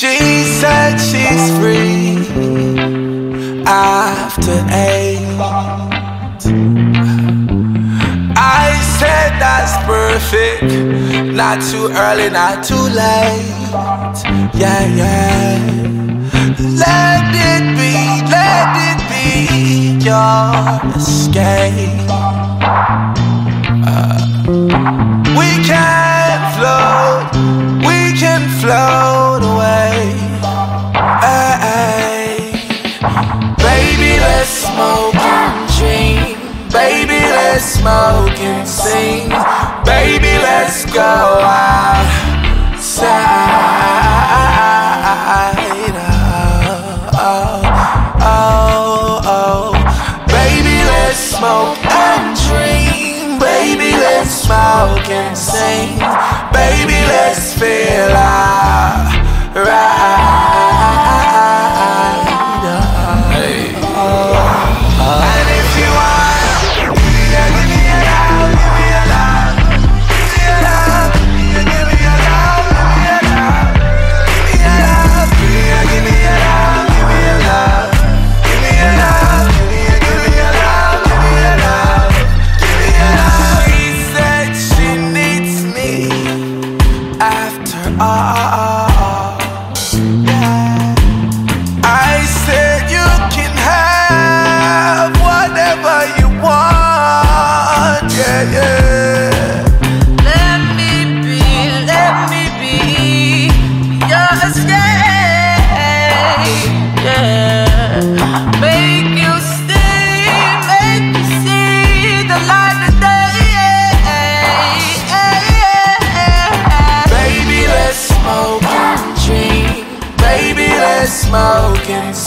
She said she's free after 8. I said that's perfect. Not too early, not too late. Yeah, yeah. Let it be your escape. We can float away. Hey. Baby, let's smoke and dream. Baby, let's smoke and sing. Baby, let's go outside. Oh. Baby, let's smoke and dream. Baby, let's smoke and sing. Baby, let's feel alright. And if you want, give me a love, give me a love, give me a love, give me a love, give me a love, give me a love, give me a love, give me a love, give me a love, give me a love, give me a love. She said she needs me after all. I said you can have whatever you want, yeah. Let me be your escape, yeah. Make you stay, make you see the light of day. Baby, let's smoke and dream. Baby, let's smoke and